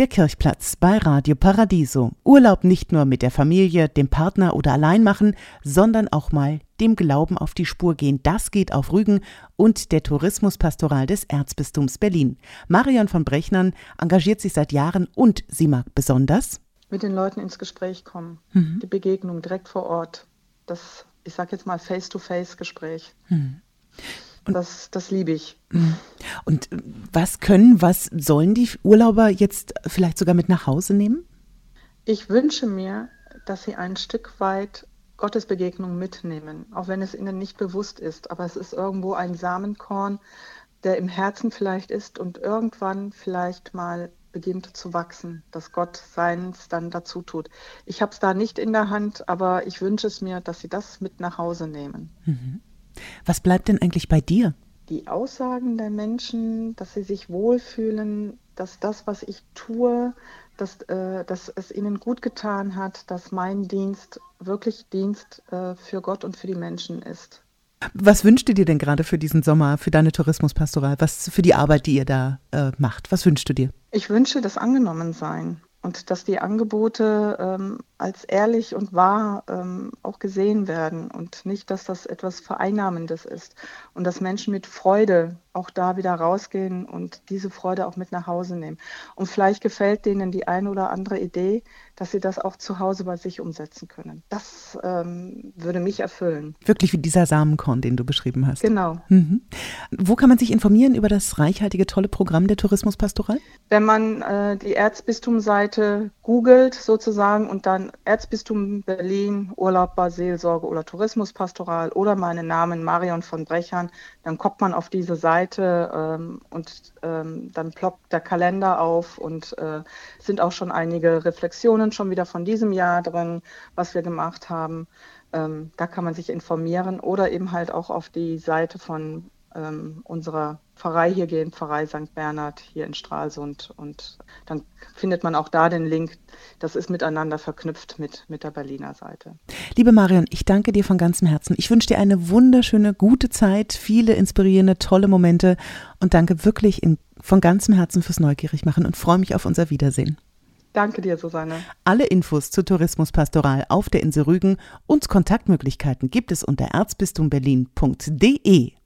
Der Kirchplatz bei Radio Paradiso. Urlaub nicht nur mit der Familie, dem Partner oder allein machen, sondern auch mal dem Glauben auf die Spur gehen. Das geht auf Rügen und der Tourismuspastoral des Erzbistums Berlin. Marion von Brechnern engagiert sich seit Jahren und sie mag besonders mit den Leuten ins Gespräch kommen. Die Begegnung direkt vor Ort. Das, ich sage jetzt mal, Face-to-Face-Gespräch. Das liebe ich. Und was sollen die Urlauber jetzt vielleicht sogar mit nach Hause nehmen? Ich wünsche mir, dass sie ein Stück weit Gottes Begegnung mitnehmen, auch wenn es ihnen nicht bewusst ist. Aber es ist irgendwo ein Samenkorn, der im Herzen vielleicht ist und irgendwann vielleicht mal beginnt zu wachsen, dass Gott Seins dann dazu tut. Ich habe es da nicht in der Hand, aber ich wünsche es mir, dass sie das mit nach Hause nehmen. Was bleibt denn eigentlich bei dir? Die Aussagen der Menschen, dass sie sich wohlfühlen, dass das, was ich tue, dass es ihnen gut getan hat, dass mein Dienst wirklich Dienst für Gott und für die Menschen ist. Was wünschst du dir denn gerade für diesen Sommer, für deine Tourismuspastoral, was für die Arbeit, die ihr da macht? Was wünschst du dir? Ich wünsche das Angenommensein und dass die Angebote als ehrlich und wahr auch gesehen werden und nicht, dass das etwas Vereinnahmendes ist und dass Menschen mit Freude auch da wieder rausgehen und diese Freude auch mit nach Hause nehmen. Und vielleicht gefällt denen die eine oder andere Idee, dass sie das auch zu Hause bei sich umsetzen können. Das würde mich erfüllen. Wirklich wie dieser Samenkorn, den du beschrieben hast. Genau. Wo kann man sich informieren über das reichhaltige, tolle Programm der Tourismuspastoral? Wenn man die Erzbistumsseite googelt sozusagen und dann Erzbistum Berlin, Urlaub, Seelsorge oder Tourismuspastoral oder meinen Namen Marion von Brechern, dann kommt man auf diese Seite und dann ploppt der Kalender auf und sind auch schon einige Reflexionen schon wieder von diesem Jahr drin, was wir gemacht haben. Da kann man sich informieren oder eben halt auch auf die Seite von unserer Pfarrei hier gehen, Pfarrei St. Bernhard hier in Stralsund, und dann findet man auch da den Link. Das ist miteinander verknüpft mit der Berliner Seite. Liebe Marion, ich danke dir von ganzem Herzen. Ich wünsche dir eine wunderschöne, gute Zeit, viele inspirierende, tolle Momente und danke wirklich von ganzem Herzen fürs Neugierigmachen und freue mich auf unser Wiedersehen. Danke dir, Susanne. Alle Infos zur Tourismuspastoral auf der Insel Rügen und Kontaktmöglichkeiten gibt es unter erzbistumberlin.de.